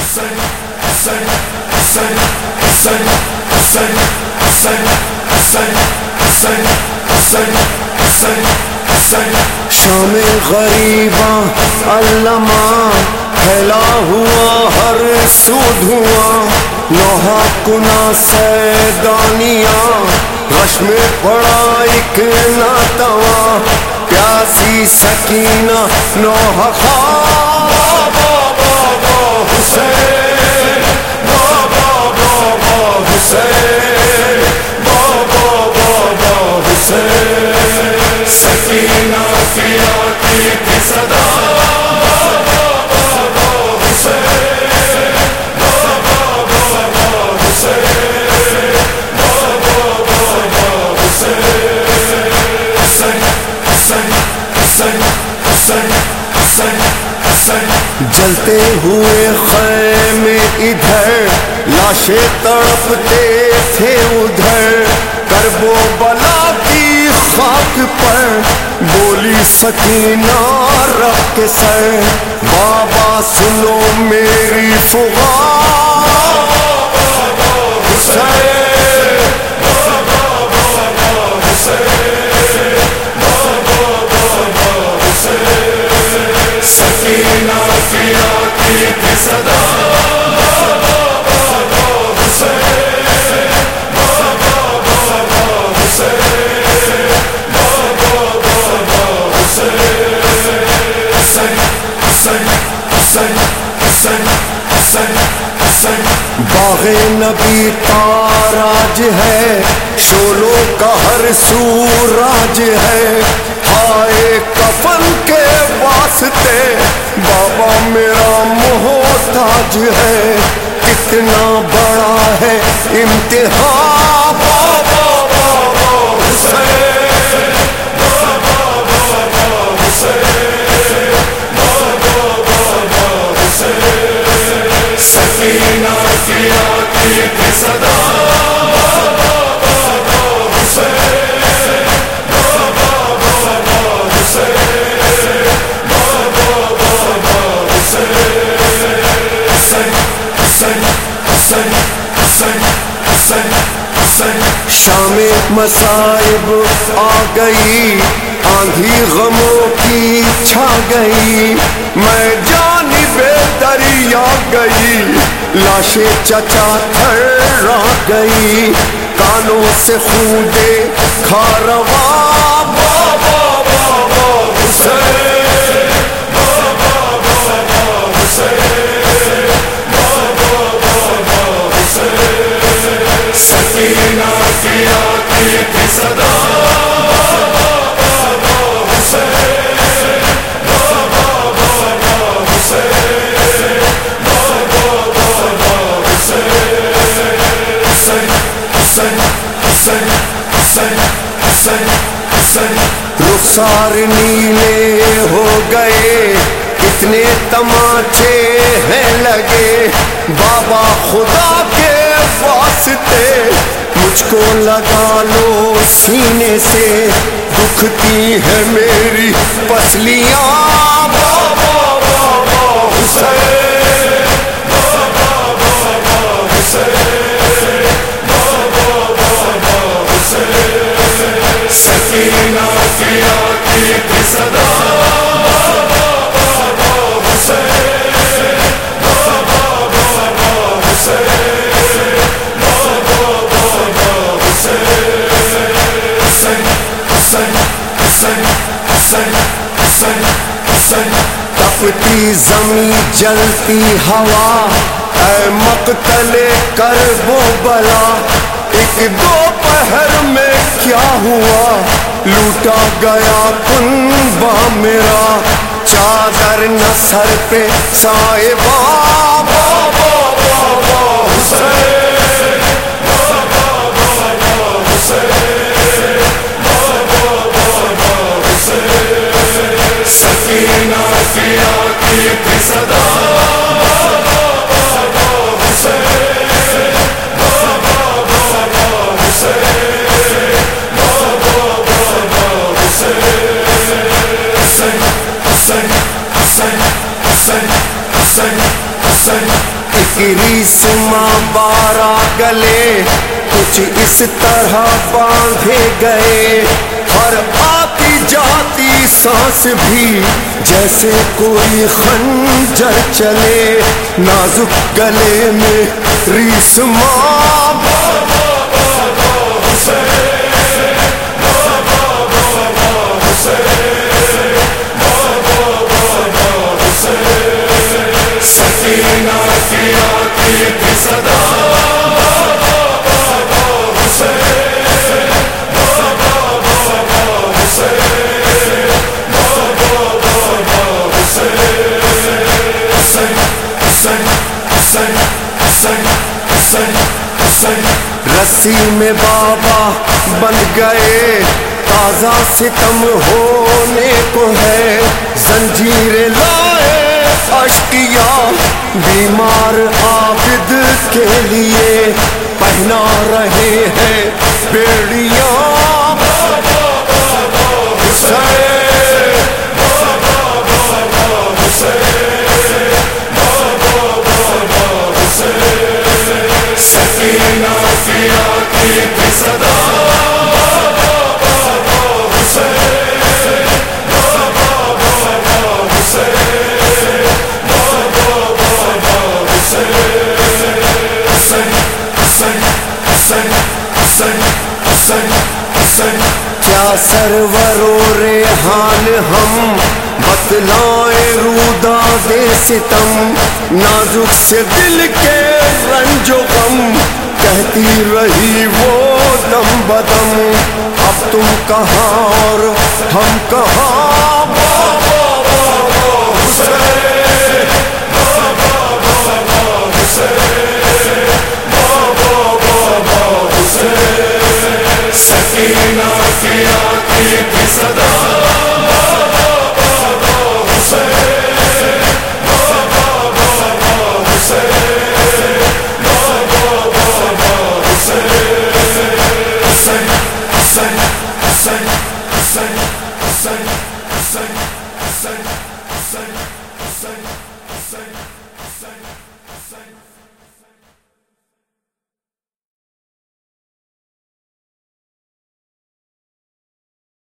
شام غریباں علامہ پھیلا ہوا ہر سو دھواں، نوحہ کنا سیدانیاں غش میں پڑا ایک ناتواں، پیاسی سکینہ نوحہ خواب بابا حسین، بابا بابا حسین، بابا بابا حسین، سکینہ کی آتی تھی صدا، بابا بابا حسین، بابا بابا حسین، بابا بابا حسین، حسین حسین حسین حسین حسین حسین۔ جلتے ہوئے خیمے ادھر، لاشیں تڑپتے تھے ادھر، کرب و بلا کی خاک پر بولی سکینہ رکھ کے سر، بابا سنو میری فغان، بابا حسین، بابا بابا حسین، بابا بابا حسین، سکینہ کی آتی تھی صدا، بابا بابا حسین، بابا بابا حسین، بابا بابا حسین، حسین حسین حسین حسین حسین حسین۔ باغ نبی تاراج ہے، شولوں کا ہر سو راج ہے، ہائے کفن کے واسطے بابا میرا محتاج ہے، کتنا بڑا ہے امتحان، بابا بابا حسین، بابا بابا حسین، بابا بابا حسین، سکینہ کی آتی تھی صدا، بابا بابا حسین، بابا بابا حسین، بابا بابا حسین، حسین حسین حسین حسین حسین حسین۔ شام مصائب آ گئی، آندھی غموں کی چھا گئی، میں جانب دریا گئی، لاشیں چچا تھرا گئی، کانوں سے خون کھا رواں، بابا بابا حسین، بابا بابا حسین، بابا بابا حسین، سکینہ کی آتی تھی صدا، بابا بابا حسین، بابا بابا حسین، بابا بابا حسین، حسین حسین حسین حسین حسین حسین۔ رخسار نیلے ہو گئے، کتنے تماچے ہیں لگے، بابا خدا کے واسطے مجھ کو لگا لو سینے سے، دکھتی ہے میری پسلیاں، بابا بابا حسین، بابا بابا حسین، بابا بابا حسین، سکینہ کی آتی تھی صدا، بابا بابا حسین، بابا بابا حسین، بابا بابا حسین، حسین حسین حسین حسین حسین حسین۔ تپتی زمین جلتی ہوا، اے مقتل کرب و بلا، ایک دوپہر میں کیا ہوا، لوٹا گیا کنبہ میرا، چادر نہ سر پہ سائبہ، بابا بابا حسین، بابا بابا حسین، بابا بابا حسین، سکینہ کی آتی تھی صدا، بابا بابا حسین، بابا بابا حسین، بابا بابا حسین، حسین حسین حسین حسین حسین حسین۔ کی ریسماں بارہ گلے کچھ اس طرح باندھے گئے، ہر آتی جاتی سانس بھی جیسے کوئی خنجر چلے، نازک گلے میں ریسماں سکینہ کی آتی تھی صدا رسی میں بابا بندھ گئے، تازہ ستم ہونے کو ہے، زنجیریں لائے اشقیاء بیمار عابد کے لیے، پہنا رہے ہیں بیڑیاں سکینہ کی آتی تھی صدا کیا سرور و ریحان ہم بتلائیں روداد ستم، نازک سے دل کے رنج و غم کہتی رہی وہ دم بدم، اب تم کہاں اور ہم کہاں